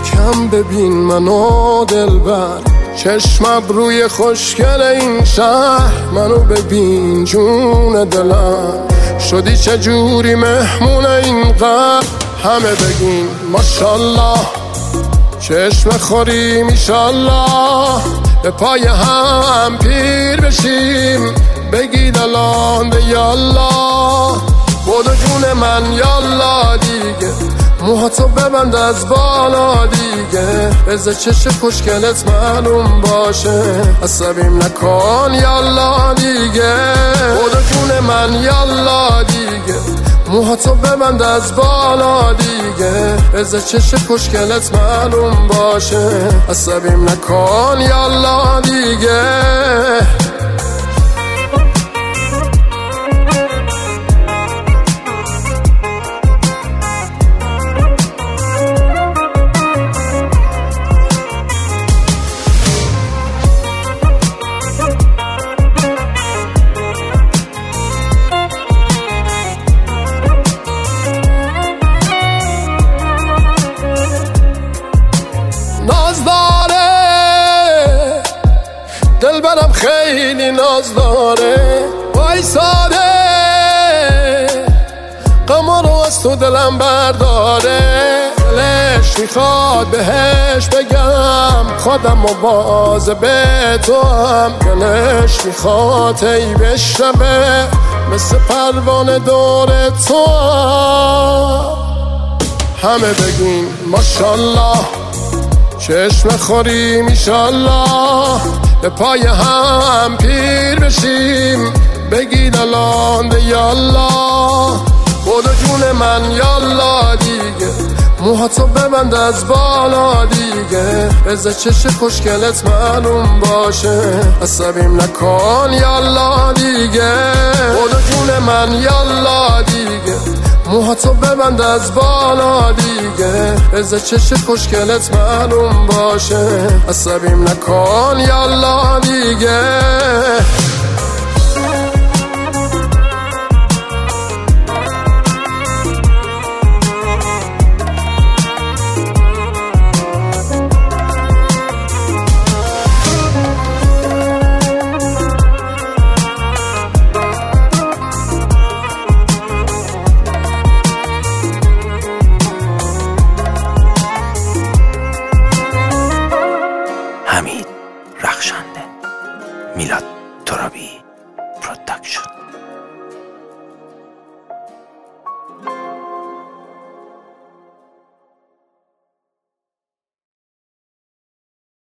یکم ببین منو دلبر، چشمم روی خوشگل این شهر، منو ببین جون دلم، شدی چجوری مهمون این قهر. همه بگین ماشالله، چشم خوریم ایشالله، به پای هم پیر بشیم، بگید الان به یالله. بودو جون من یالا دیگه، موهاتو ببند از بالا دیگه، بذار چشم خوشگلت معلوم باشه، عصبیم نکن یالا دیگه. بودو جون من یالا دیگه، موهاتو ببند از بالا دیگه، بذار چشم خوشگلت معلوم باشه، عصبیم نکن یالا دیگه. ناز داره دلبرم، خیلی ناز داره، وایساده غمو رو از تو دلم برداره. دلش میخواد بهش بگم خودم مواظب تو هم، دلش میخواد ای بشنوه مثل پروانه دور تو هم. همه بگین ماشالله، چشم خوریم ایشالله، به پای هم پیر بشیم، بگید الان به یالله. بودو جون من یالا دیگه، موهاتو ببند از بالا دیگه، بذار چشم خوشگلت معلوم باشه، عصبیم نکن یالا دیگه. بودو جون من یالا دیگه، موهاتو ببند از بالا دیگه، بذار چشم خوشگلت معلوم باشه، عصبیم نکن یالا دیگه. حمید رخشنده، میلاد ترابی پروداکشن.